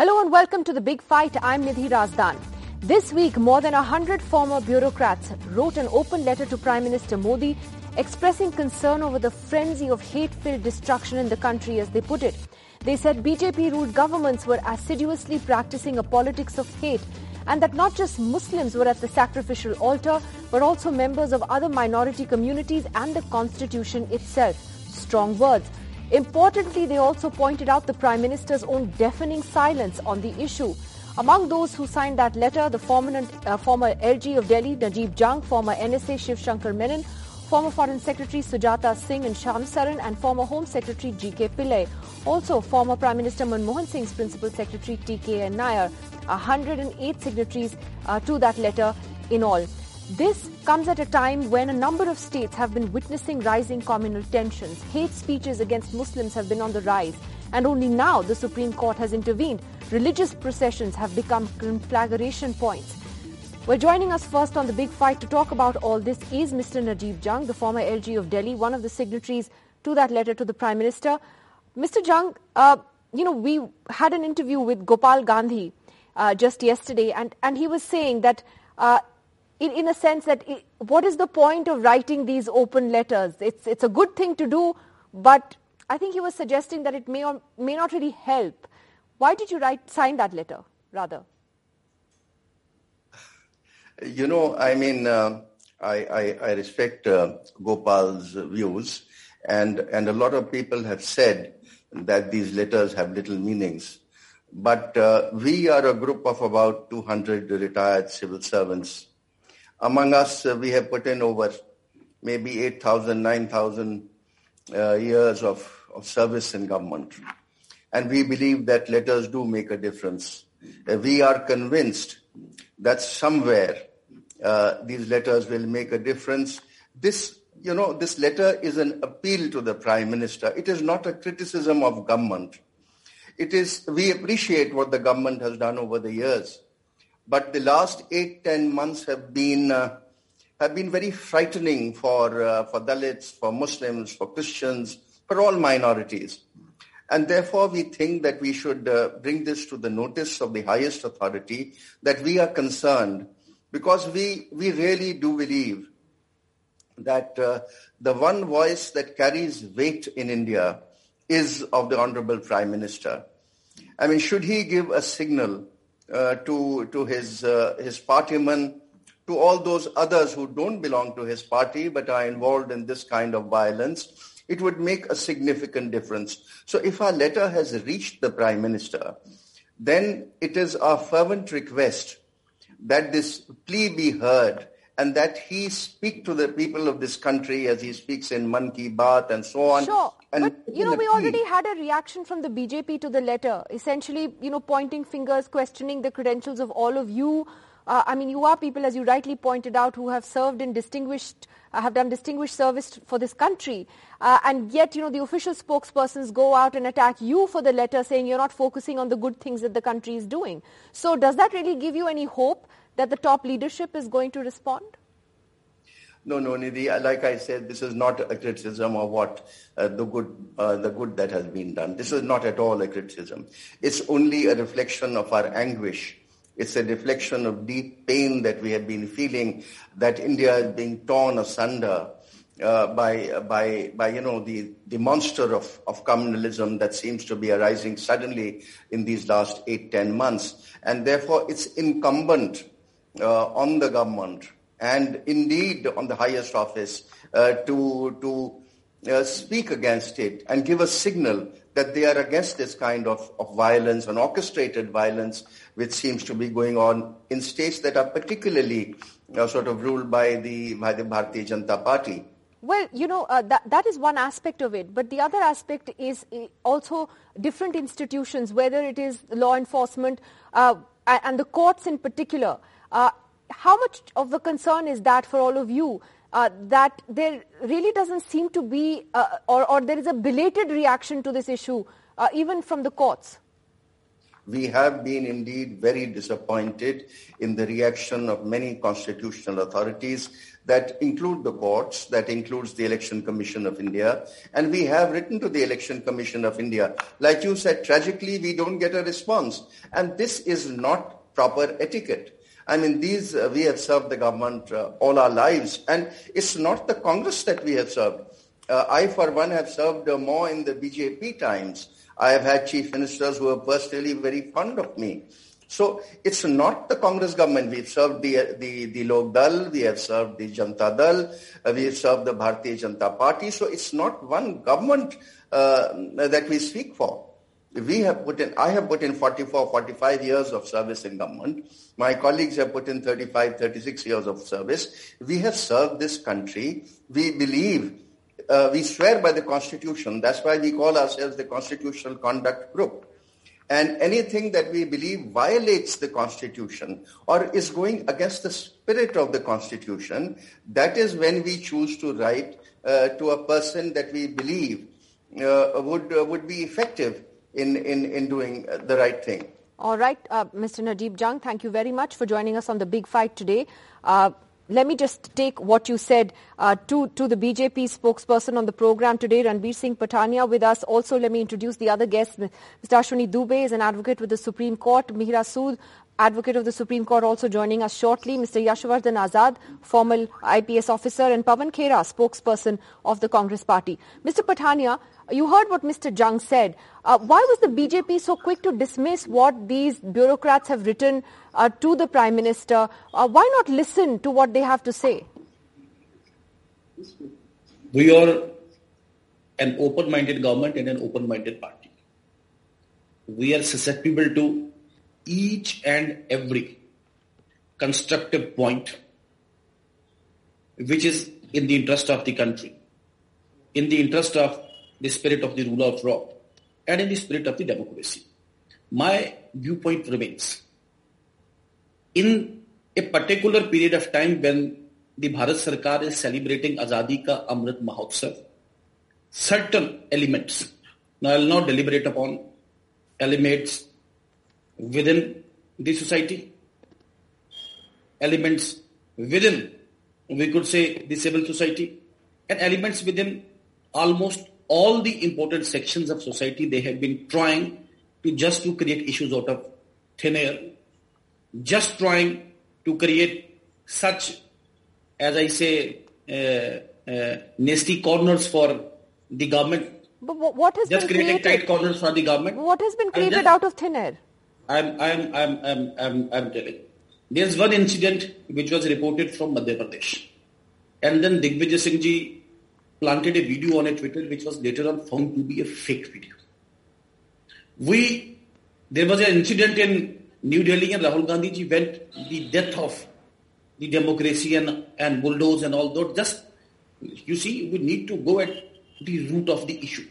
Hello and welcome to The Big Fight. I'm Nidhi Razdan. This week, more than 100 former bureaucrats wrote an open letter to Prime Minister Modi expressing concern over the frenzy of hate-filled destruction in the country, as they put it. They said BJP-ruled governments were assiduously practicing a politics of hate and that not just Muslims were at the sacrificial altar, but also members of other minority communities and the constitution itself. Strong words. Importantly, they also pointed out the Prime Minister's own deafening silence on the issue. Among those who signed that letter, the former LG of Delhi, Najib Jung, former NSA Shiv Shankar Menon, former Foreign Secretary Sujata Singh and Shyam Saran, and former Home Secretary G.K. Pillai. Also, former Prime Minister Manmohan Singh's Principal Secretary T.K. Nair. 108 signatories to that letter in all. This comes at a time when a number of states have been witnessing rising communal tensions. Hate speeches against Muslims have been on the rise, and only now the Supreme Court has intervened. Religious processions have become conflagration points. Well, joining us first on The Big Fight to talk about all this is Mr. Najib Jung, the former LG of Delhi, one of the signatories to that letter to the Prime Minister. Mr. Jung, we had an interview with Gopal Gandhi just yesterday, and he was saying that in a sense that what is the point of writing these open letters? It's a good thing to do, but I think he was suggesting that it may or may not really help. Why did you sign that letter, rather? I respect Gopal's views, and a lot of people have said that these letters have little meanings. But we are a group of about 200 retired civil servants. Among us, we have put in over maybe 8,000, 9,000 years of service in government. And we believe that letters do make a difference. We are convinced that somewhere these letters will make a difference. This letter is an appeal to the Prime Minister. It is not a criticism of government. We appreciate what the government has done over the years. But the last 8-10 months have been very frightening for Dalits, for Muslims, for Christians, for all minorities. And therefore, we think that we should bring this to the notice of the highest authority, that we are concerned, because we really do believe that the one voice that carries weight in India is of the Honorable Prime Minister. I mean, should he give a signal to his partymen, to all those others who don't belong to his party but are involved in this kind of violence, it would make a significant difference. So if our letter has reached the Prime Minister, then it is our fervent request that this plea be heard and that he speak to the people of this country as he speaks in Man Ki Baat and so on. Sure. But, we already had a reaction from the BJP to the letter, essentially, pointing fingers, questioning the credentials of all of you. You are people, as you rightly pointed out, who have served in have done distinguished service for this country. And yet, the official spokespersons go out and attack you for the letter, saying you're not focusing on the good things that the country is doing. So does that really give you any hope that the top leadership is going to respond? No, Nidhi. Like I said, this is not a criticism of what the good that has been done. This is not at all a criticism. It's only a reflection of our anguish. It's a reflection of deep pain that we have been feeling, that India is being torn asunder by the monster of communalism that seems to be arising suddenly in these last 8-10 months, and therefore it's incumbent on the government and indeed on the highest office to speak against it and give a signal that they are against this kind of violence and orchestrated violence which seems to be going on in states that are particularly ruled by the Bharatiya Janata Party. Well, that is one aspect of it. But the other aspect is also different institutions, whether it is law enforcement and the courts in particular. How much of the concern is that for all of you, that there really doesn't seem to be, or there is a belated reaction to this issue, even from the courts? We have been indeed very disappointed in the reaction of many constitutional authorities that include the courts, that includes the Election Commission of India. And we have written to the Election Commission of India. Like you said, tragically, we don't get a response. And this is not proper etiquette. I mean, we have served the government all our lives. And it's not the Congress that we have served. I, for one, have served more in the BJP times. I have had chief ministers who are personally very fond of me. So it's not the Congress government. We've served the Lok Dal, we have served the Janata Dal, we have served the Bharatiya Janata Party. So it's not one government that we speak for. I have put in 44, 45 years of service in government. My colleagues have put in 35, 36 years of service. We have served this country. We believe, we swear by the Constitution. That's why we call ourselves the Constitutional Conduct Group. And anything that we believe violates the Constitution or is going against the spirit of the Constitution, that is when we choose to write to a person that we believe would be effective in doing the right thing. All right, Mr. Najeeb Jung, thank you very much for joining us on The Big Fight today. Let me just take what you said to the BJP spokesperson on the program today, Ranbir Singh Patania, with us. Also, let me introduce the other guests. Mr. Ashwini Dubey is an advocate with the Supreme Court. Mihra Sood, advocate of the Supreme Court, also joining us shortly. Mr. Yashwardhan Azad, former IPS officer, and Pawan Khera, spokesperson of the Congress Party. Mr. Patania, you heard what Mr. Jung said. Why was the BJP so quick to dismiss what these bureaucrats have written to the Prime Minister? Why not listen to what they have to say? We are an open-minded government and an open-minded party. We are susceptible to each and every constructive point which is in the interest of the country, in the interest of the spirit of the rule of law, and in the spirit of the democracy. My viewpoint remains. In a particular period of time when the Bharat Sarkar is celebrating Azadi Ka Amrit Mahotsav, certain elements, now I will not deliberate upon elements within the society, elements within, we could say, the civil society, and elements within almost all the important sections of society. They have been trying to create issues out of thin air, just trying to create such, as I say, nasty corners for the government. But what has just been creating created? Tight corners for the government. What has been created out of thin air? I'm telling. There's one incident which was reported from Madhya Pradesh, and then Digvijay Singh ji planted a video on a Twitter which was later on found to be a fake video. There was an incident in New Delhi and Rahul Gandhi ji went the death of the democracy and bulldoze and all that. Just, you see, we need to go at the root of the issue.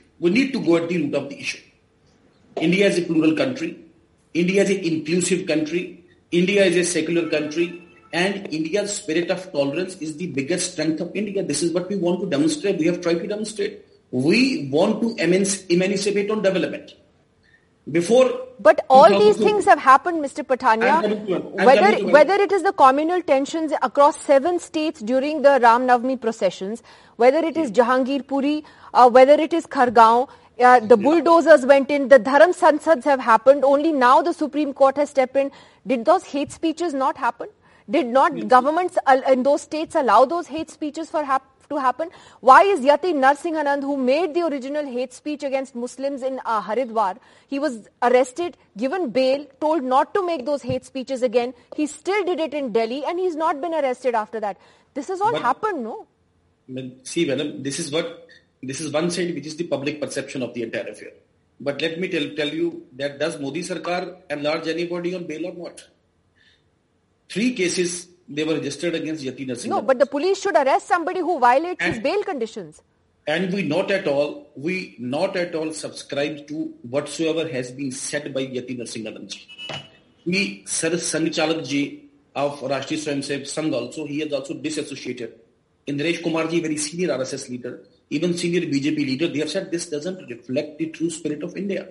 India is a plural country. India is an inclusive country. India is a secular country. And India's spirit of tolerance is the biggest strength of India. This is what we want to demonstrate. We have tried to demonstrate. We want to emancipate on development. But all these things have happened, Mr. Patania. Whether it is the communal tensions across 7 states during the Ram Navami processions, whether it is Jahangir Puri, whether it is Khargaon, the bulldozers went in, the Dharam Sansads have happened. Only now the Supreme Court has stepped in. Did those hate speeches not happen? Did not governments in those states allow those hate speeches to happen? Why is Yati Narsinganand, who made the original hate speech against Muslims in Haridwar, he was arrested, given bail, told not to make those hate speeches again. He still did it in Delhi and he's not been arrested after that. This has all happened, no? See, madam, this is one side which is the public perception of the entire affair. But let me tell you that does Modi Sarkar enlarge anybody on bail or not? 3 cases they were registered against Yati Narsinganand. No, but the police should arrest somebody who violates his bail conditions. And we not at all subscribe to whatsoever has been said by Yati Narsinganand ji. Sir Sangh Chalak ji of Rashtriya Swayamsevak Sangh also, he has also disassociated. Indiresh Kumar ji, very senior RSS leader, even senior BJP leader, they have said this doesn't reflect the true spirit of India.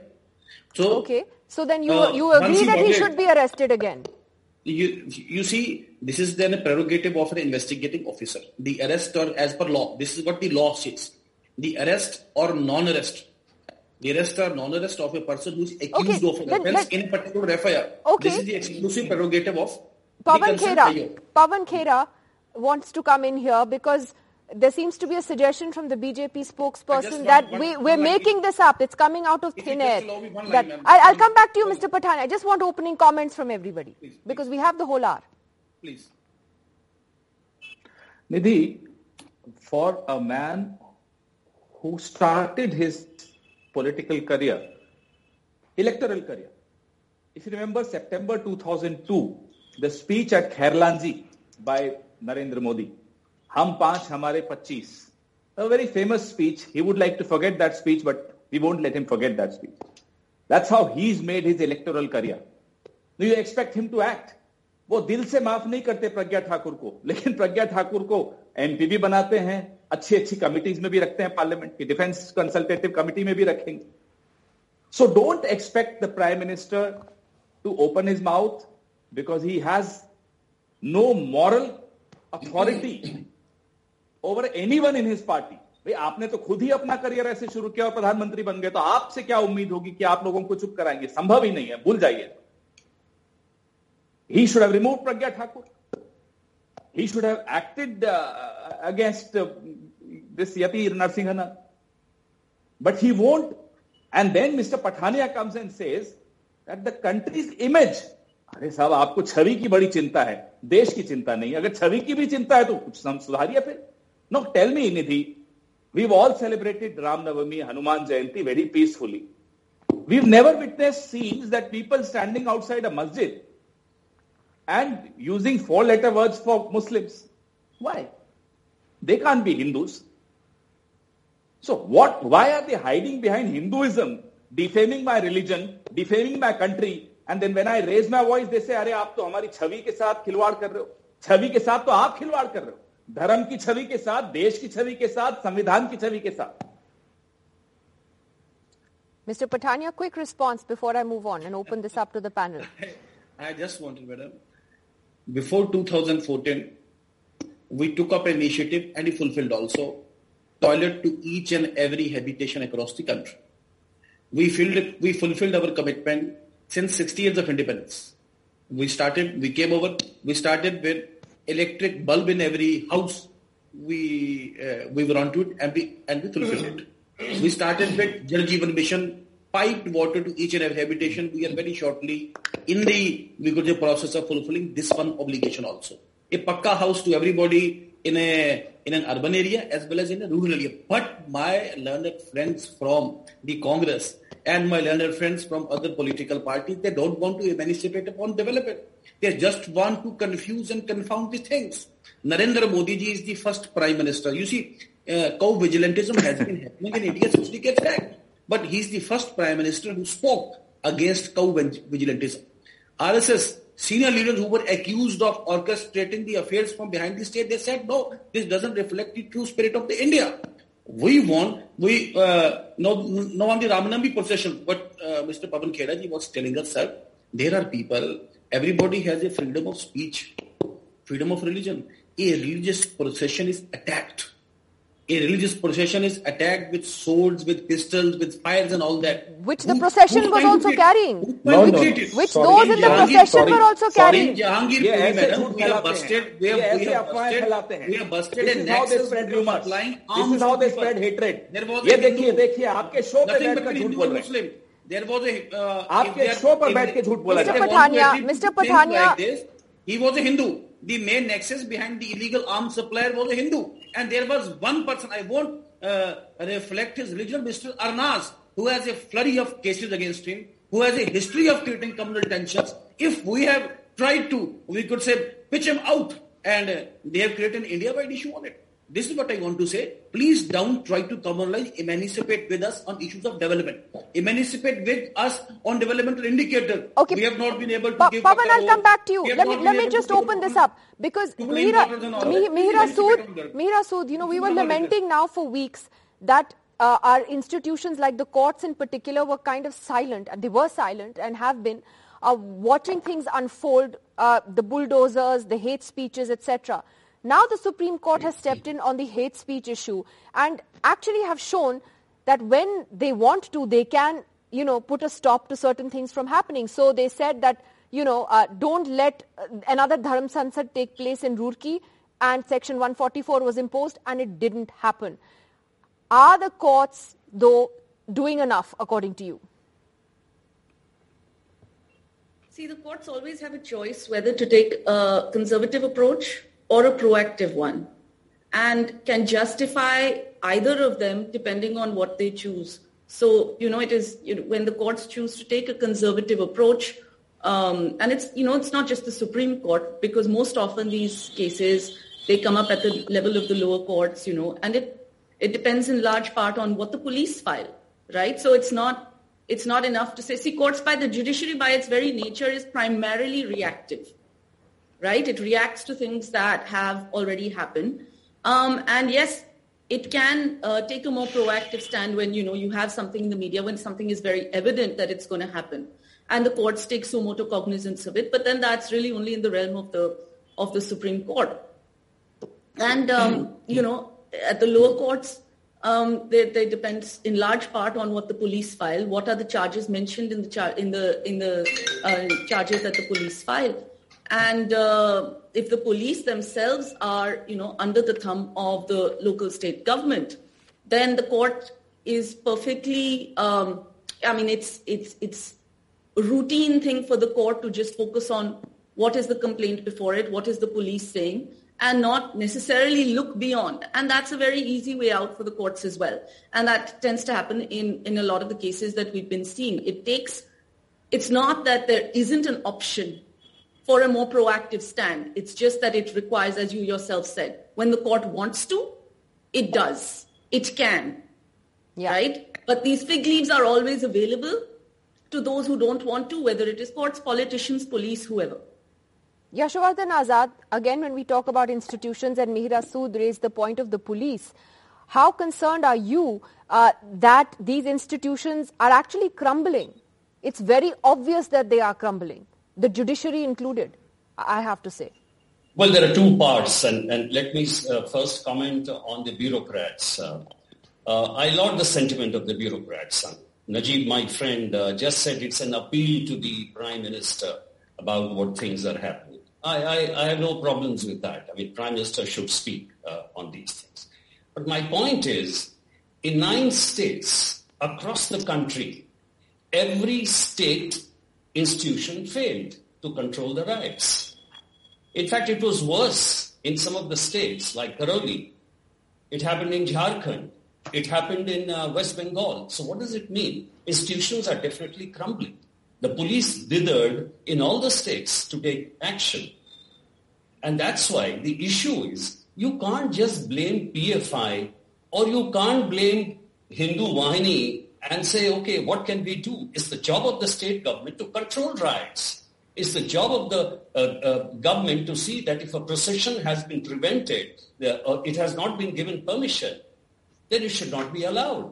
So okay. So then you agree that he should be arrested again? You see, this is then a prerogative of an investigating officer. The arrest, or as per law, this is what the law says. The arrest or non-arrest. The arrest or non-arrest of a person who is accused of an offence in a particular FIR. Okay. This is the exclusive prerogative of Pawan Khera. Pawan Khera wants to come in here because there seems to be a suggestion from the BJP spokesperson that we're making this up. It's coming out of thin air. I'll come back to you, Mr. Pathan. I just want opening comments from everybody because we have the whole hour. Please. Nidhi, for a man who started his political career, electoral career, if you remember September 2002, the speech at Khairlanji by Narendra Modi, Hum Panch, Hamare 25. A very famous speech. He would like to forget that speech, but we won't let him forget that speech. That's how he's made his electoral career. Do you expect him to act? वो दिल से माफ नहीं करते प्रज्ञा ठाकुर को, लेकिन प्रज्ञा ठाकुर को MP भी बनाते हैं, अच्छी कमिटीज में भी रखते हैं, पार्लियामेंट की डिफेंस कंसल्टेटिव कमिटी में भी रखेंगे. So don't expect the Prime Minister to open his mouth because he has no moral authority over anyone in his party. भाई आपने तो खुद ही अपना करियर ऐसे शुरू किया और प्रधानमंत्री बन गए, तो आपसे क्या उम्मीद होगी कि आप लोगों को चुप कराएंगे? संभव ही नहीं है, भूल जाइए. He should have removed Pragya Thakur. He should have acted against this Yati Narasimhan. But he won't. And then Mr. Pathania comes and says that the country's image. अरे साहब, आपको छवि की बड़ी चिंता है, देश की चिंता नहीं. अगर छवि की भी चिंता है तो कुछ सुधारिए फिर. No, tell me, Nidhi, we've all celebrated Ram Navami, Hanuman Jayanti very peacefully. We've never witnessed scenes that people standing outside a masjid and using 4-letter words for Muslims. Why? They can't be Hindus. So why are they hiding behind Hinduism, defaming my religion, defaming my country, and then when I raise my voice, they say, अरे आप तो हमारी छवि के साथ खिलवाड़ कर रहे हो. छवि के साथ तो आप खिलवाड़ कर रहे हो. धर्म की छवि के साथ, देश की छवि के साथ, संविधान की छवि के साथ. Mr. Pathania, quick response before I move on and open this up to the panel. I just wanted, madam, before 2014, we took up an initiative and we fulfilled also toilet to each and every habitation across the country. We fulfilled our commitment since 60 years of independence. We started with electric bulb in every house. We were onto it and we fulfilled it. We started with Jal Jeevan Mission, piped water to each and every habitation. We are very shortly in the process of fulfilling this one obligation also. A pakka house to everybody in an urban area as well as in a rural area. But my learned friends from the Congress and my learned friends from other political parties, they don't want to emancipate upon development. They just want to confuse and confound the things. Narendra Modi ji is the first Prime Minister. You see, cow vigilantism has been happening in India 6 decades back. But he's the first Prime Minister who spoke against cow vigilantism. RSS senior leaders who were accused of orchestrating the affairs from behind the state, they said, no, this doesn't reflect the true spirit of the India. We want, on the Ramanami procession, what Mr. Pawan Khera ji was telling us, sir, there are people, everybody has a freedom of speech, freedom of religion. A religious procession is attacked. A religious procession is attacked with swords, with pistols, with fires and all that. Which the procession was also carrying. Which those in the procession were also carrying. Jahangir, we have busted a nexus of supplying arms. This is how they spread hatred. ये देखिए आपके show पे बैठकर झूठ बोल रहे हैं. There was आपके शो पर बैठ के झूठ बोला जाता है. Mr. Pathania, he was a Hindu. The main nexus behind the illegal arms supplier was a Hindu. And there was one person, I won't reflect his religion, Mr. Arnaz, who has a flurry of cases against him, who has a history of creating communal tensions. If we have tried to, we could say, pitch him out, and they have created an India-wide issue on it. This is what I want to say. Please don't try to communalize, emancipate with us on issues of development. Emancipate with us on developmental indicators. Okay. We have not been able to give... Pawan, I'll come back to you. Let me just open this up. Because Mihira Sood, we were lamenting now for weeks that our institutions like the courts in particular were kind of silent, and they were silent and have been, watching things unfold, the bulldozers, the hate speeches, etc. Now the Supreme Court has stepped in on the hate speech issue and actually have shown that when they want to, they can, put a stop to certain things from happening. So they said that, don't let another Dharam Sansad take place in Roorkee, and Section 144 was imposed, and it didn't happen. Are the courts, though, doing enough, according to you? See, the courts always have a choice whether to take a conservative approach or a proactive one, and can justify either of them depending on what they choose. So, it is, when the courts choose to take a conservative approach, and it's not just the Supreme Court, because most often these cases, they come up at the level of the lower courts, and it depends in large part on what the police file, right? So it's not enough to say, courts by the judiciary by its very nature is primarily reactive, right? It reacts to things that have already happened. And yes, it can take a more proactive stand when, you have something in the media, when something is very evident that it's going to happen. And the courts take suo motu cognizance of it, but then that's really only in the realm of the Supreme Court. And, at the lower courts, they depends in large part on what the police file, what are the charges mentioned in the charges that the police file. And if the police themselves are, under the thumb of the local state government, then the court is perfectly, it's a routine thing for the court to just focus on what is the complaint before it, what is the police saying, and not necessarily look beyond. And that's a very easy way out for the courts as well. And that tends to happen in a lot of the cases that we've been seeing. It's not that there isn't an option for a more proactive stand. It's just that it requires, as you yourself said, when the court wants to, it does. It can, right? But these fig leaves are always available to those who don't want to, whether it is courts, politicians, police, whoever. Yashovardhan Azad, again, when we talk about institutions, and Mihira Sood raised the point of the police, how concerned are you that these institutions are actually crumbling? It's very obvious that they are crumbling, the judiciary included, I have to say. Well, there are two parts, and let me first comment on the bureaucrats. I laud the sentiment of the bureaucrats. Najib, my friend, just said it's an appeal to the Prime Minister about what things are happening. I have no problems with that. Prime Minister should speak on these things. But my point is, in 9 states across the country, every state institution failed to control the riots. In fact, it was worse in some of the states like Karoli. It happened in Jharkhand. It happened in West Bengal. So what does it mean? Institutions are definitely crumbling. The police dithered in all the states to take action. And that's why the issue is, you can't just blame PFI or you can't blame Hindu Wahini and say, okay, what can we do? It's the job of the state government to control riots. It's the job of the government to see that if a procession has been prevented, or it has not been given permission, then it should not be allowed.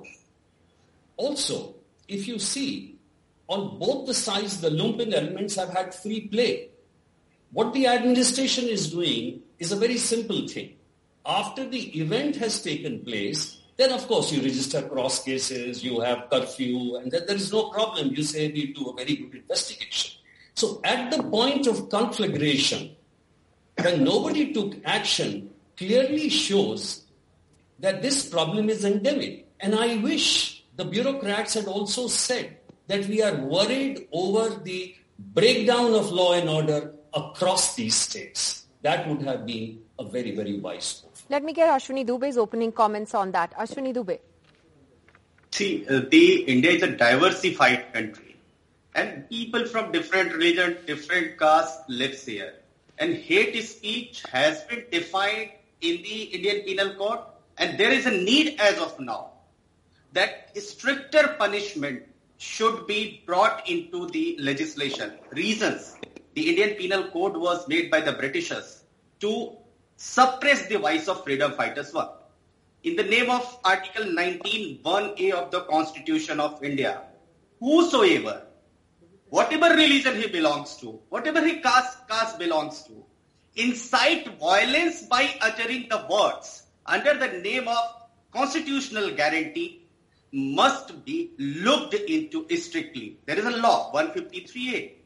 Also, if you see, on both the sides, the lumpen elements have had free play. What the administration is doing is a very simple thing. After the event has taken place, then of course you register cross cases, you have curfew, and then there is no problem. You say we do a very good investigation. So at the point of conflagration, when nobody took action, clearly shows that this problem is endemic. And I wish the bureaucrats had also said that we are worried over the breakdown of law and order across these states. That would have been a very, very wise move. Let me get Ashwini Dubey's opening comments on that. Ashwini Dubey. See, India is a diversified country. And people from different religions, different castes lives here. And hate speech has been defined in the Indian Penal Code. And there is a need as of now that stricter punishment should be brought into the legislation. Reasons: the Indian Penal Code was made by the Britishers to suppress the voice of freedom fighters. in the name of Article 19(1)(a) of the Constitution of India, whosoever, whatever religion he belongs to, whatever his caste belongs to, incite violence by uttering the words under the name of constitutional guarantee must be looked into strictly. There is a law, 153A,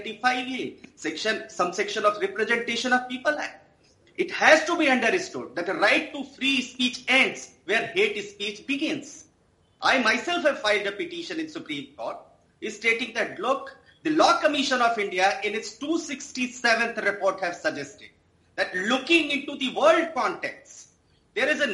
295A, subsection of Representation of People Act. It has to be understood that the right to free speech ends where hate speech begins. I myself have filed a petition in Supreme Court stating that, look, the Law Commission of India in its 267th report has suggested that looking into the world context, there is a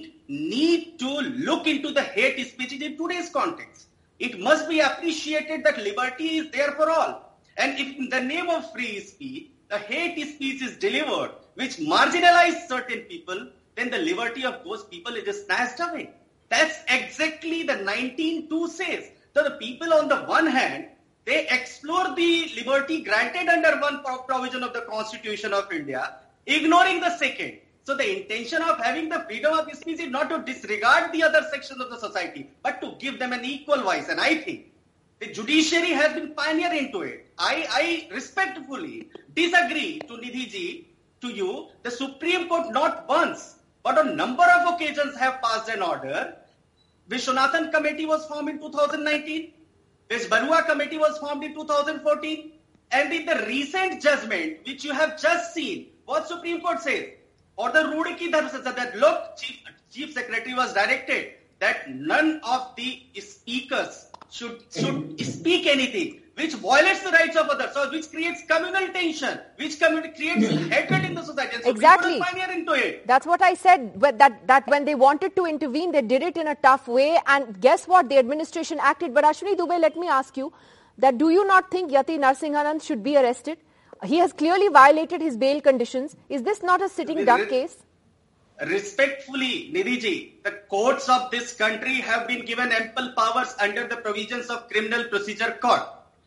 need to look into the hate speech in today's context. It must be appreciated that liberty is there for all. And if in the name of free speech, the hate speech is delivered, which marginalizes certain people, then the liberty of those people is snatched away. That's exactly the 19(2) says. So the people on the one hand, they explore the liberty granted under one provision of the Constitution of India, ignoring the second. So the intention of having the freedom of speech is not to disregard the other sections of the society, but to give them an equal voice. And I think the judiciary has been pioneer into it. I respectfully disagree to Nidhi ji, to you. The Supreme Court not once, but on number of occasions have passed an order. Vishwanathan Committee was formed in 2019. This Barua Committee was formed in 2014. And in the recent judgment, which you have just seen, what Supreme Court says, or the Rudiki that look, Chief Secretary was directed that none of the speakers should speak anything which violates the rights of others, so which creates communal tension, which creates hatred in the society. And so exactly. people are pioneer into it. That's what I said, that when they wanted to intervene, they did it in a tough way. And guess what? The administration acted. But Ashwini Dubey, let me ask you, that do you not think Yati Narasimhan should be arrested? He has clearly violated his bail conditions. Is this not a sitting duck case? Respectfully, Nidhi ji, the courts of this country have been given ample powers under the provisions of Criminal Procedure Code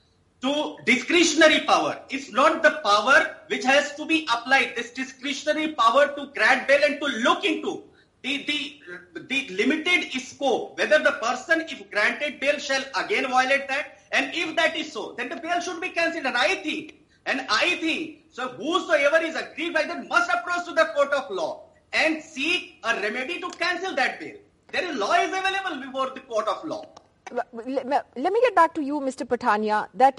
to discretionary power. It's not the power which has to be applied. This discretionary power to grant bail and to look into the limited scope, whether the person, if granted bail, shall again violate that. And if that is so, then the bail should be cancelled. And I think, so whosoever is aggrieved by that must approach to the court of law and seek a remedy to cancel that bail. There is law is available before the court of law. Let me get back to you, Mr. Pathania, that,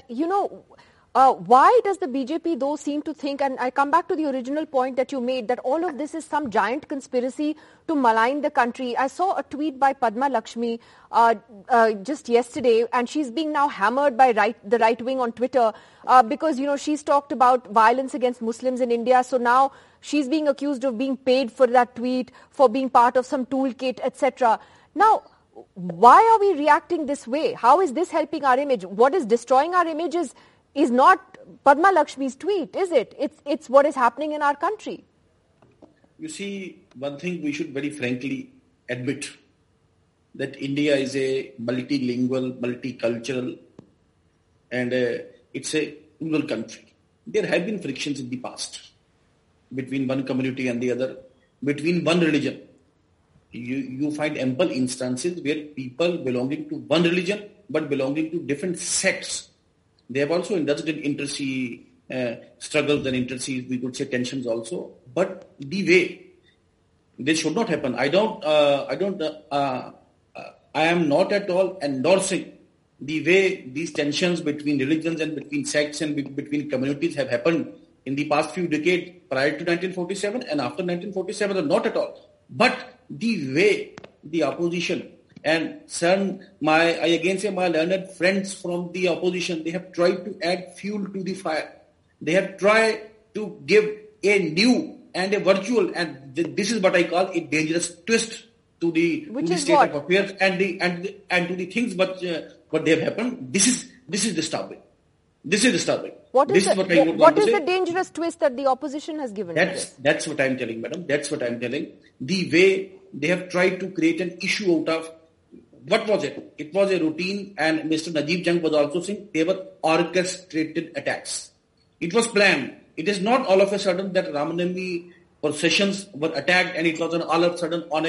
why does the BJP though seem to think, and I come back to the original point that you made, that all of this is some giant conspiracy to malign the country. I saw a tweet by Padma Lakshmi just yesterday, and she's being now hammered by the right wing on Twitter because, she's talked about violence against Muslims in India. So now she's being accused of being paid for that tweet, for being part of some toolkit, etc. Now, why are we reacting this way? How is this helping our image? What is destroying our image is not Padma Lakshmi's tweet, is it? It's what is happening in our country. You see, one thing we should very frankly admit, that India is a multilingual, multicultural, and it's a rural country. There have been frictions in the past between one community and the other, between one religion. You find ample instances where people belonging to one religion but belonging to different sects, they have also indulged in inter-see struggles and inter-see, we could say, tensions also. But the way this should not happen. I am not at all endorsing the way these tensions between religions and between sects and between communities have happened in the past few decades prior to 1947 and after 1947, not at all. But the way the opposition and I again say my learned friends from the opposition, they have tried to add fuel to the fire. They have tried to give a new and a virtual, and this is what I call a dangerous twist to the state of affairs and to the things what they have happened. This is disturbing. This is disturbing. What is the dangerous twist that the opposition has given? That's what I'm telling, madam. That's what I'm telling. The way they have tried to create an issue out of, what was it? It was a routine, and Mr. Najib Jung was also saying they were orchestrated attacks. It was planned. It is not all of a sudden that Ramanavami processions were attacked, and it was all of a sudden on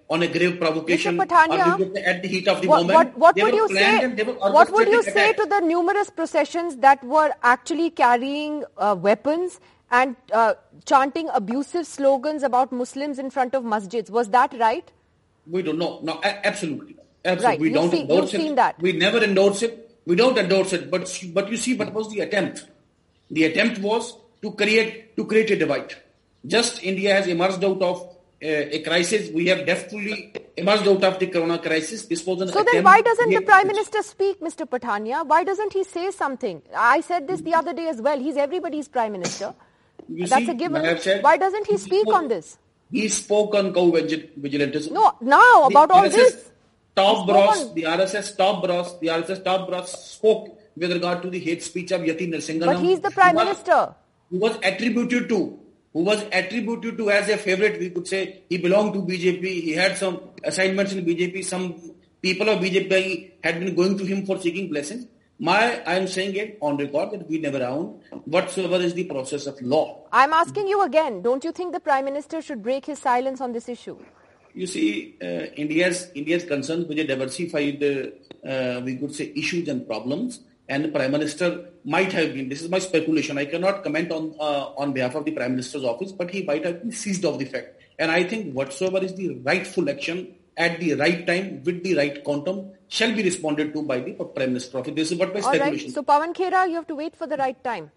on a grave provocation, Mr. Pathania, or at the heat of the moment. What would you say to the numerous processions that were actually carrying weapons and chanting abusive slogans about Muslims in front of masjids? Was that right? We don't know. No, absolutely. Right. We don't endorse you've it. Seen that. We never endorse it. We don't endorse it. But you see, what was the attempt? The attempt was to create a divide. Just India has emerged out of a crisis. We have definitely emerged out of the corona crisis. This was an attempt. So then why doesn't the Prime Minister speak, Mr. Pathania? Why doesn't he say something? I said this the other day as well. He's everybody's Prime Minister. That's a given. Why doesn't he speak on this? He spoke on cow vigilantism. No, now about all this. The RSS top brass spoke with regard to the hate speech of Yati Narasimhan. But he's the Prime Minister. Who was attributed to as a favorite, we could say. He belonged to BJP. He had some assignments in BJP. Some people of BJP had been going to him for seeking blessings. I am saying it on record that we never own whatsoever is the process of law. I'm asking you again. Don't you think the Prime Minister should break his silence on this issue? You see, India's concerned with a diversified, we could say, issues and problems. And the Prime Minister might have been, this is my speculation, I cannot comment on behalf of the Prime Minister's office, but he might have been seized of the fact. And I think whatsoever is the rightful action at the right time with the right quantum shall be responded to by the Prime Minister's office. This is what my speculation is. All right. So Pawan Khera, you have to wait for the right time.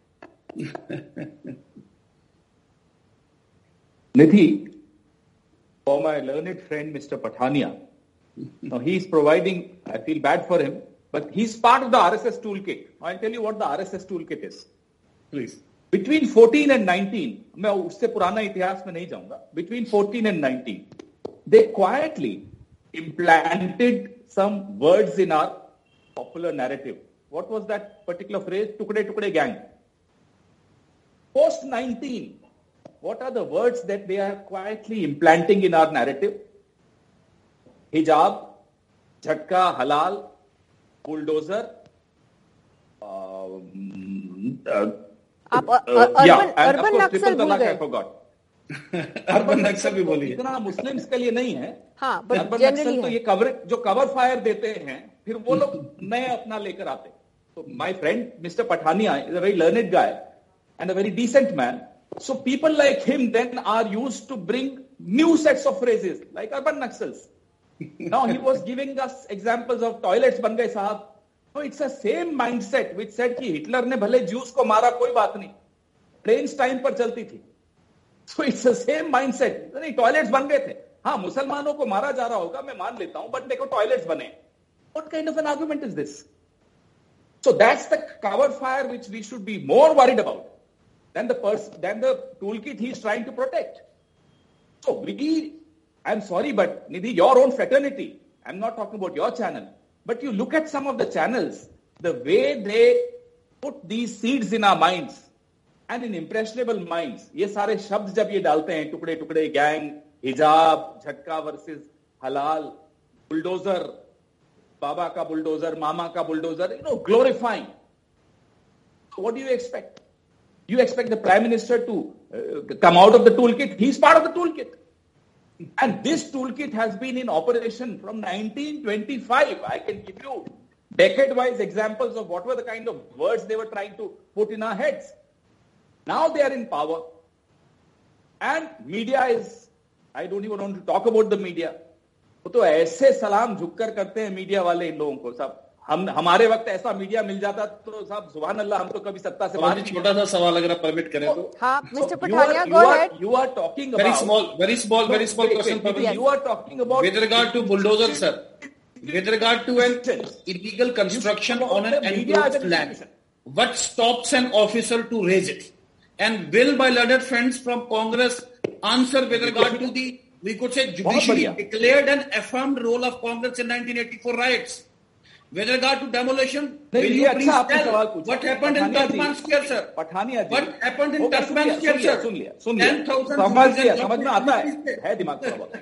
Nidhi, for my learned friend Mr. Pathania, now he is providing, I feel bad for him, but he's part of the RSS toolkit. I'll tell you what the RSS toolkit is. Please. Between 14 and 19, मैं उससे पुराना इतिहास में नहीं जाऊंगा. Between 14 and 19, they quietly implanted some words in our popular narrative. What was that particular phrase? Tukde Tukde Gang. Post 19, what are the words that they are quietly implanting in our narrative? Hijab, Jhatka, Halal, bulldozer. Urban Naxal भूल गए. I forgot. Urban नक्सल भी बोलिए. इतना Muslims के लिए नहीं है. हाँ, but अर्बन generally नक्सल तो ये कवर फायर देते हैं, फिर वो लोग नए अपना लेकर आते. So my friend Mr. Pathania is a very learned guy and a very decent man. So people like him then are used to bring new sets of phrases like urban naxals. Now he was giving us examples of toilets ban gaye sahab. So it's the same mindset which said कि Hitler ने भले juice को मारा कोई बात नहीं, trains time पर चलती थी. So it's the same mindset. नहीं टॉयलेट्स बन गए थे. हाँ मुसलमानों को मारा जा रहा होगा मैं मान लेता हूं, बट देखो टॉयलेट्स बने. What kind of an argument is this? So that's the cover fire which we should be more worried about than the toolkit he is trying to protect. So I'm sorry, but Nidhi, your own fraternity, I'm not talking about your channel, but you look at some of the channels, the way they put these seeds in our minds and in impressionable minds. ये सारे शब्द जब ये डालते हैं, टुकड़े टुकड़े gang, हिजाब, झटका वर्सेस हलाल, बुलडोजर, बाबा का बुलडोजर, मामा का bulldozer, glorifying. So what do you expect? You expect the Prime Minister to come out of the toolkit? He's part of the toolkit. And this toolkit has been in operation from 1925. I can give you decade-wise examples of what were the kind of words they were trying to put in our heads. Now they are in power. And media is, I don't even want to talk about the media. वो तो ऐसे सलाम झुककर करते हैं media वाले इन लोगों को. सब हमारे वक्त ऐसा मीडिया मिल जाता तो साहब सुभान अल्लाह, हम तो कभी सत्ता से बाहर. छोटा सा सवाल अगर आप परमिट करें तो. हाँ, Mr. Pathania, go ahead. You are talking about very small question. You are talking about with regard to bulldozer, sir. With regard to an illegal construction on an enclosed land, what stops an officer to raise it? And will my learned friends from Congress answer with regard to the, we could say, judicially declared and affirmed role of Congress in 1984 riots? With regard to demolition, will you please tell what happened in Turkman Square, sir? What happened in Turkman Square, sir? 10,000 समझ में आता है दिमाग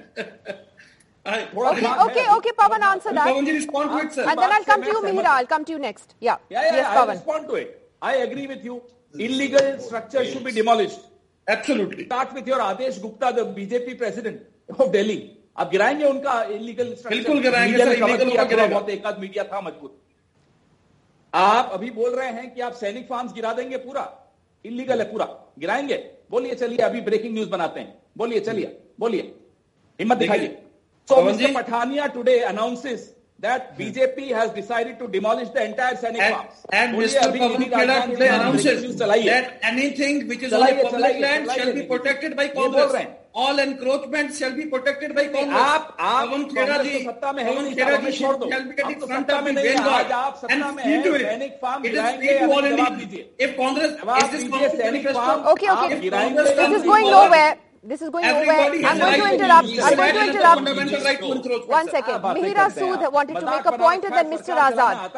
Okay, Pawan, answer that. Pawan ji, respond to it, sir. And then I'll come to you, Mihira. I'll come to you next. Yes, Pawan. I'll respond to it. I agree with you. Illegal structures should be demolished. Absolutely. Start with your Adesh Gupta, the BJP president of Delhi. आप गिराएंगे उनका illegal? बिल्कुल गिराएंगे sir, बहुत एक आध media था मजबूत। आप अभी बोल रहे हैं कि आप सैनिक फार्म्स गिरा देंगे, पूरा इलीगल है, पूरा गिराएंगे? बोलिए, चलिए अभी ब्रेकिंग न्यूज बनाते हैं, बोलिए, चलिए बोलिए, हिम्मत दिखाइए। So Mr. Pathania today announces that BJP has decided to demolish the entire Sainik farms. And Mr. Pavan Khera today announces that anything which is on the public land shall be protected by Congress. All encroachments shall be protected by Congress. Pavan Khera ji shall be getting front of the vanguard and see to it. It is free to all Indians. If Congress is this manifesto, okay, this is going nowhere. This is going nowhere. I'm going to interrupt. One second. Mihira Sood wanted to make a point and then Mr. Azad.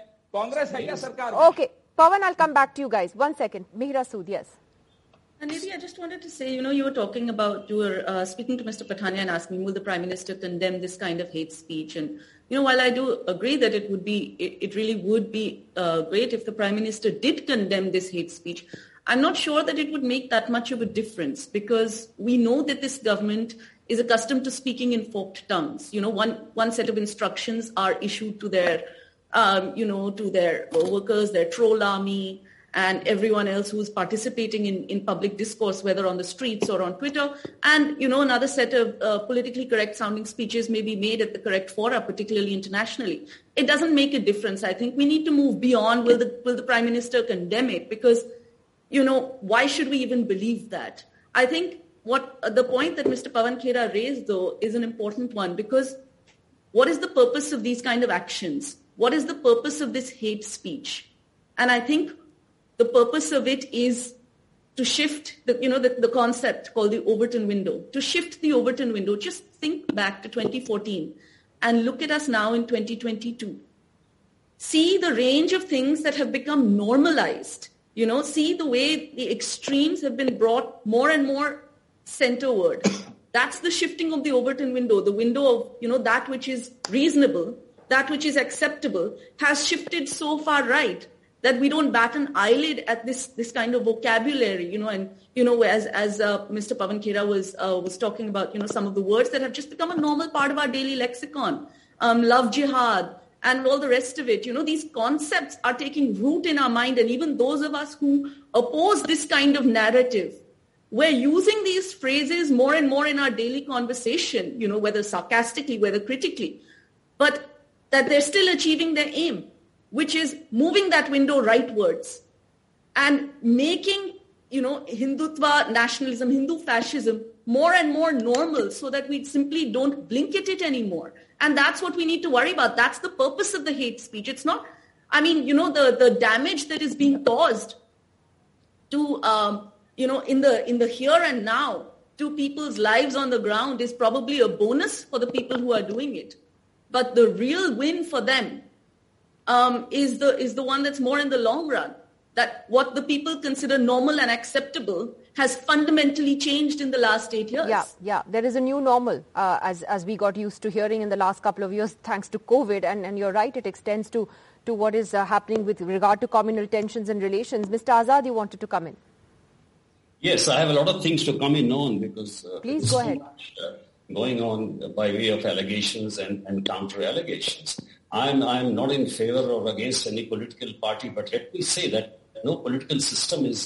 Okay. Pawan, I'll come back to you guys. 1 second. Mihira Sood, yes. Nidhi, I just wanted to say, you were talking about, you were speaking to Mr. Pathania and asking, will the Prime Minister condemn this kind of hate speech? And, while I do agree that it really would be great if the Prime Minister did condemn this hate speech, I'm not sure that it would make that much of a difference, because we know that this government is accustomed to speaking in forked tongues. One set of instructions are issued to their, to their workers, their troll army, and everyone else who is participating in public discourse, whether on the streets or on Twitter. And, another set of politically correct sounding speeches may be made at the correct fora, particularly internationally. It doesn't make a difference. I think we need to move beyond will the Prime Minister condemn it, because why should we even believe that? I think the point that Mr. Pavan Khera raised, though, is an important one, because what is the purpose of these kind of actions? What is the purpose of this hate speech? And I think the purpose of it is to shift the concept called the Overton window, to shift the Overton window. Just think back to 2014 and look at us now in 2022. See the range of things that have become normalized. See the way the extremes have been brought more and more centerward. That's the shifting of the Overton window. The window of, that which is reasonable, that which is acceptable, has shifted so far right that we don't bat an eyelid at this kind of vocabulary, and, as Mr. Pavan Khera was talking about, some of the words that have just become a normal part of our daily lexicon, love jihad, and all the rest of it. These concepts are taking root in our mind, and even those of us who oppose this kind of narrative, we're using these phrases more and more in our daily conversation, whether sarcastically, whether critically, but that they're still achieving their aim, which is moving that window rightwards and making, Hindutva nationalism, Hindu fascism more and more normal, so that we simply don't blink at it anymore. And that's what we need to worry about. That's the purpose of the hate speech. It's not, the damage that is being caused to, in the here and now to people's lives on the ground is probably a bonus for the people who are doing it. But the real win for them is the one that's more in the long run. That what the people consider normal and acceptable has fundamentally changed in the last 8 years. Yeah. There is a new normal, as we got used to hearing in the last couple of years, thanks to COVID. And you're right, it extends to what is happening with regard to communal tensions and relations. Mr. Azad, you wanted to come in. Yes, I have a lot of things to come in on, because please go ahead. Going on by way of allegations and counter-allegations. I'm not in favor or against any political party, but let me say that no political system is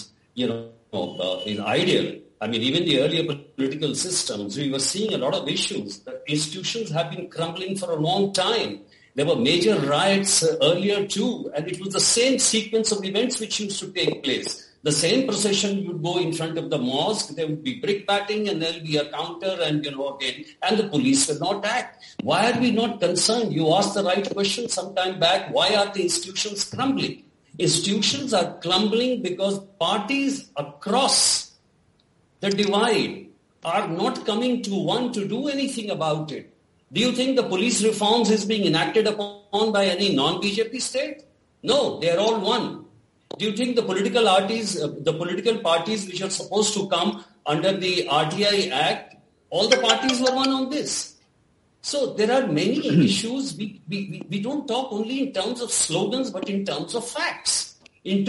ideal. Even the earlier political systems, we were seeing a lot of issues. The institutions have been crumbling for a long time. There were major riots earlier too, and it was the same sequence of events which used to take place. The same procession would go in front of the mosque, there would be brickbatting, and there will be a counter, and again, and the police will not act. Why are we not concerned? You asked the right question some time back. Why are the institutions crumbling? Institutions are crumbling because parties across the divide are not coming to one to do anything about it. Do you think the police reforms is being enacted upon by any non-BJP state? No, they are all one. Do you think the political parties which are supposed to come under the RTI Act, all the parties were one on this? So there are many issues. We don't talk only in terms of slogans, but in terms of facts. In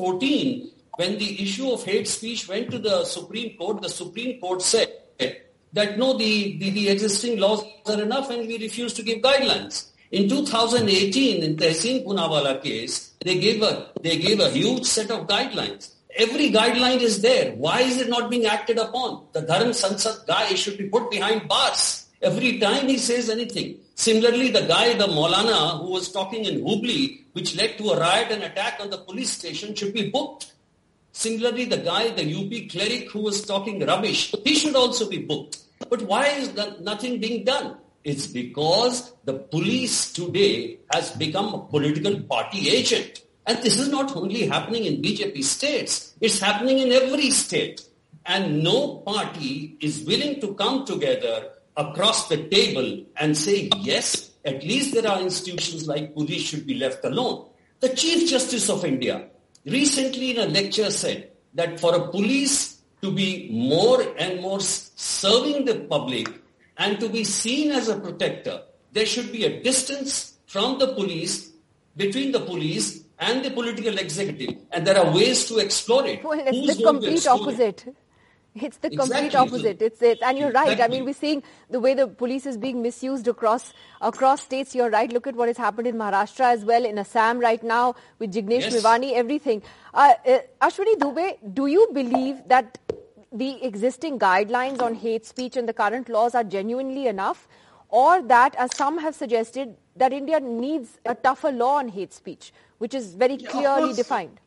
2014, when the issue of hate speech went to the Supreme Court said that no, the existing laws are enough and we refuse to give guidelines. In 2018, in Tehseen Poonawalla case, they gave a huge set of guidelines. Every guideline is there. Why is it not being acted upon? The Dharm Sansad guy should be put behind bars every time he says anything. Similarly, the Maulana who was talking in Hubli, which led to a riot and attack on the police station, should be booked. Similarly, the UP cleric who was talking rubbish, he should also be booked. But why is nothing being done? It's because the police today has become a political party agent. And this is not only happening in BJP states, it's happening in every state. And no party is willing to come together across the table and say, yes, at least there are institutions like police should be left alone. The Chief Justice of India recently in a lecture said that for a police to be more and more serving the public and to be seen as a protector, there should be a distance from the police, between the police and the political executive. And there are ways to explore it. Well, it's the complete opposite. It's the complete opposite. And you're right. Exactly. I mean, we're seeing the way the police is being misused across states. You're right. Look at what has happened in Maharashtra as well, in Assam right now with Jignesh Mevani, everything. Ashwini Dubey, do you believe that the existing guidelines on hate speech and the current laws are genuinely enough, or that, as some have suggested, that India needs a tougher law on hate speech, which is very clearly defined?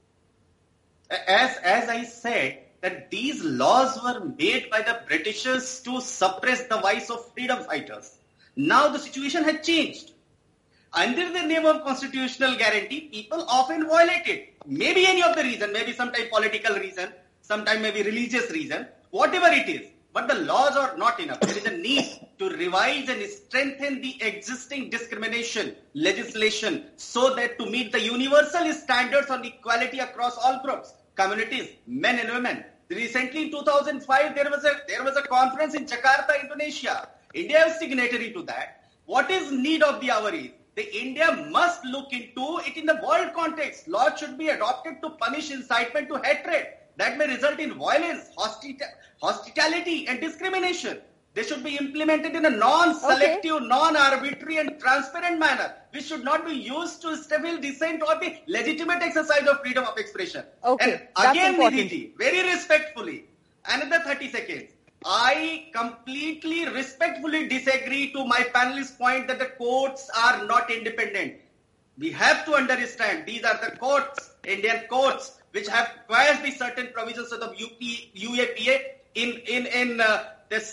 As I said, that these laws were made by the Britishers to suppress the voice of freedom fighters. Now the situation has changed. Under the name of constitutional guarantee, people often violate it. Maybe any of the reason, maybe sometimes political reason, sometimes maybe religious reason, whatever it is. But the laws are not enough. There is a need to revise and strengthen the existing discrimination legislation so that to meet the universal standards on equality across all groups, communities, men and women. Recently in 2005, there was a conference in Jakarta, Indonesia. India is signatory to that. What is need of the hour is the India must look into it in the world context. Laws should be adopted to punish incitement to hatred that may result in violence, hostility and discrimination. They should be implemented in a non-selective, non-arbitrary and transparent manner, which should not be used to stifle dissent or the legitimate exercise of freedom of expression. Okay, and again, Nidhi, very respectfully, another 30 seconds. I completely respectfully disagree to my panelist's point that the courts are not independent. We have to understand these are the courts, Indian courts, which have quashed the certain provisions of the UAPA in this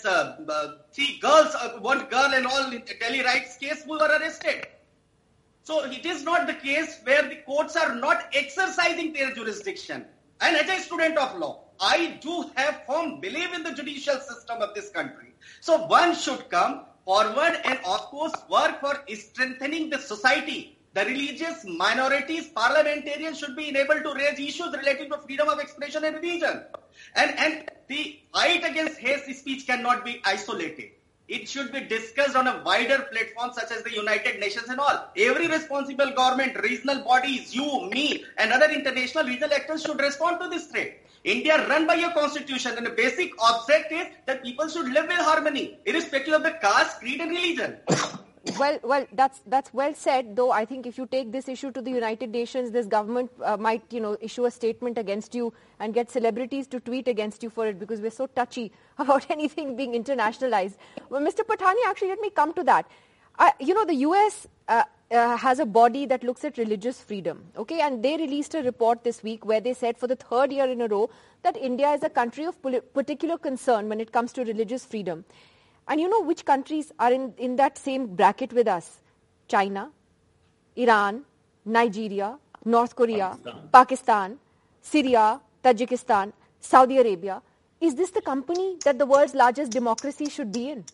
3 girls, 1 girl and all in Delhi riots case who were arrested. So it is not the case where the courts are not exercising their jurisdiction. And as a student of law, I do have firm belief in the judicial system of this country. So one should come forward and of course work for strengthening the society. The religious minorities, parliamentarians should be enabled to raise issues related to freedom of expression and religion. And the fight against hate speech cannot be isolated. It should be discussed on a wider platform such as the United Nations and all. Every responsible government, regional bodies, you, me, and other international regional actors should respond to this threat. India run by a constitution and a basic object is that people should live in harmony, irrespective of the caste, creed and religion. Well, that's well said. Though I think if you take this issue to the United Nations, this government might, issue a statement against you and get celebrities to tweet against you for it because we're so touchy about anything being internationalized. Well, Mr. Pathani, actually, let me come to that. The US has a body that looks at religious freedom, okay? And they released a report this week where they said for the 3rd year in a row that India is a country of particular concern when it comes to religious freedom. And you know which countries are in that same bracket with us? China, Iran, Nigeria, North Korea, Pakistan, Syria, Tajikistan, Saudi Arabia. Is this the company that the world's largest democracy should be in?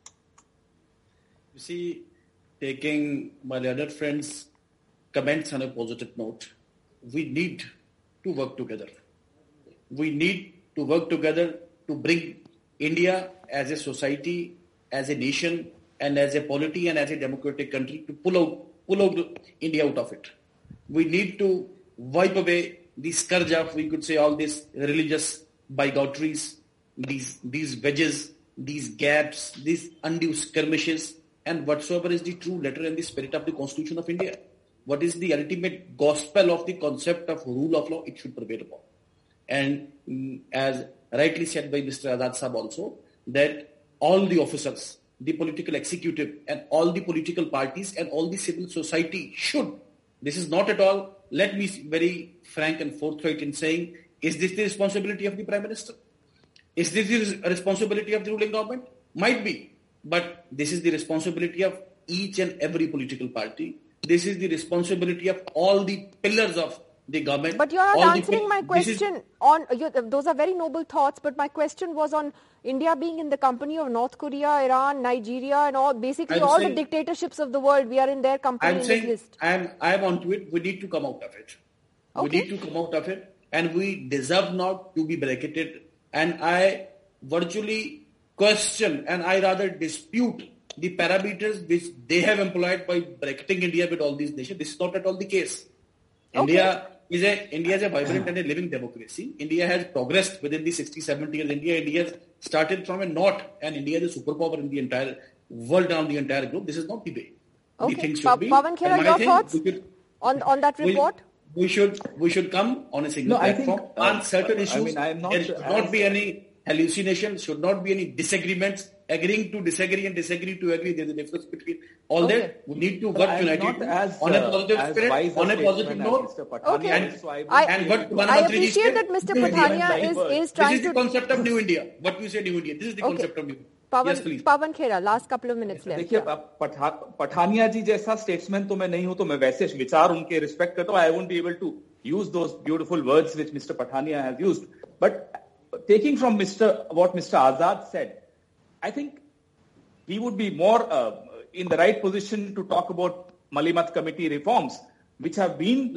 You see, taking my learned friends' comments on a positive note, we need to work together. We need to work together to bring India as a society, as a nation, and as a polity and as a democratic country to pull out India out of it. We need to wipe away the scourge of, we could say, all these religious bigotries, these wedges these gaps, these undue skirmishes, and whatsoever is the true letter and the spirit of the Constitution of India. What is the ultimate gospel of the concept of rule of law, it should prevail upon. And as rightly said by Mr. Azad Sahab also, that all the officers, the political executive and all the political parties and all the civil society should, this is not at all, let me be very frank and forthright in saying, is this the responsibility of the Prime Minister? Is this the responsibility of the ruling government? Might be. But this is the responsibility of each and every political party. This is the responsibility of all the pillars of the government. But you are not answering my question on, those are very noble thoughts, but my question was on India being in the company of North Korea, Iran, Nigeria and all, basically all the dictatorships of the world, we are in their company in this list. I am onto it. We need to come out of it. Okay. We need to come out of it, and we deserve not to be bracketed. And I virtually question and I rather dispute the parameters which they have employed by bracketing India with all these nations. This is not at all the case. Okay. India is a vibrant and a living democracy. India has progressed within the 60-70 years. India has started from a naught, and India is a superpower in the entire world, around the entire globe. This is not the way. Okay. The things should be. Pavan Khera, your thoughts on that report? We should come on a single platform on certain issues. There should not be any hallucinations, should not be any disagreements. Agreeing to disagree and disagree to agree. There's a difference between all that. We need to work united on a positive spirit, on a positive note. Okay. And what I appreciate that Mr. Pathania is trying to... This is the concept of New India. What you say New India. This is the concept of New India. Yes, please. Pavan Khera, last couple of minutes left. देखिए पठानिया जी जैसा statesman तो मैं नहीं हूं, तो मैं वैसे विचार उनके रिस्पेक्ट करता हूं. I won't be able to use those beautiful words which Mr. Pathania has used. But taking from what Mr. Azad said, I think he would be more in the right position to talk about Malimat committee reforms, which have been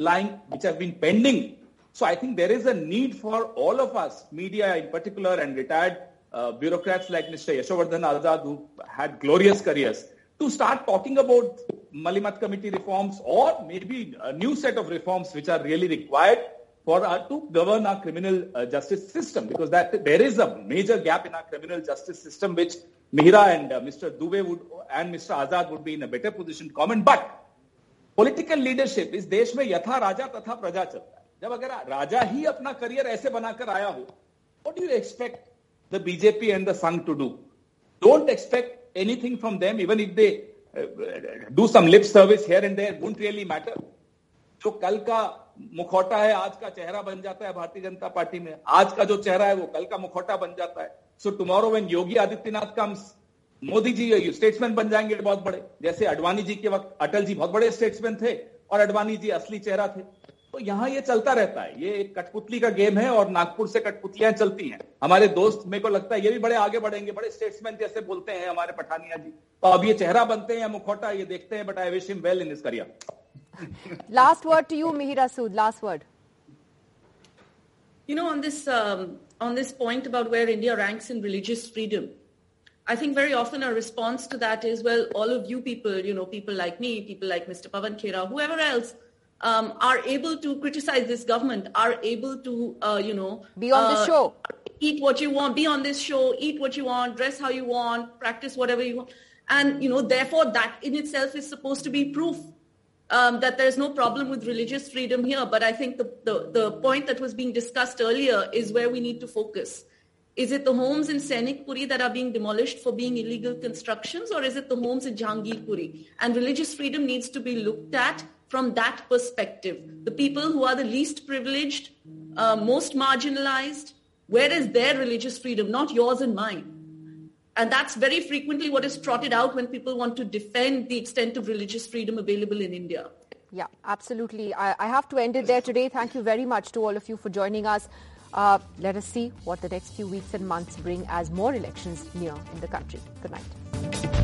pending. So I think there is a need for all of us, media in particular, and retired bureaucrats like Mr. Yashovardhan Azad, who had glorious careers, to start talking about Malimat committee reforms, or maybe a new set of reforms which are really required for to govern our criminal justice system, because there is a major gap in our criminal justice system, which Mihira and Mr. Dubey and Mr. Azad would be in a better position to comment. But political leadership इस देश में यथा राजा तथा प्रजा चलता है. जब अगर राजा ही अपना करियर ऐसे बनाकर आया हो, what do you expect the BJP and the Sangh to do? Don't expect anything from them, even if they do some lip service here and there, won't really matter. जो कल का मुखौटा है आज का चेहरा बन जाता है भारतीय जनता पार्टी में, आज का जो चेहरा है वो कल का मुखौटा बन जाता है. So tomorrow when Yogi Adityanath comes, Modi ji statesman बन जाएंगे बहुत बड़े. जैसे अडवाणी जी के वक्त अटल जी बहुत बड़े स्टेट्समैन थे और अडवाणी जी असली चेहरा थे. तो यहाँ ये चलता रहता है. ये एक कठपुतली का गेम है और नागपुर से कठपुतलियां चलती हैं. हमारे दोस्त मेरे को लगता है ये भी बड़े आगे बढ़ेंगे, बड़े स्टेट्समैन जैसे बोलते हैं हमारे पठानिया जी. तो अब ये चेहरा बनते हैं या मुखौटा, ये देखते हैं. But I wish him well in his career. Last word to you, Mihira Sood. Last word. You know, on this point about where India ranks in religious freedom, I think very often our response to that is, well, all of you people, people like me, people like Mr. Pavan Khera, whoever else, are able to criticize this government, are able to, be on the show. Eat what you want, be on this show, eat what you want, dress how you want, practice whatever you want. And, therefore that in itself is supposed to be proof that there's no problem with religious freedom here. But I think the point that was being discussed earlier is where we need to focus. Is it the homes in Sainikpuri that are being demolished for being illegal constructions, or is it the homes in Jahangirpuri? And religious freedom needs to be looked at from that perspective. The people who are the least privileged, most marginalized, where is their religious freedom? Not yours and mine. And that's very frequently what is trotted out when people want to defend the extent of religious freedom available in India. Yeah, absolutely. I have to end it there today. Thank you very much to all of you for joining us. Let us see what the next few weeks and months bring as more elections near in the country. Good night.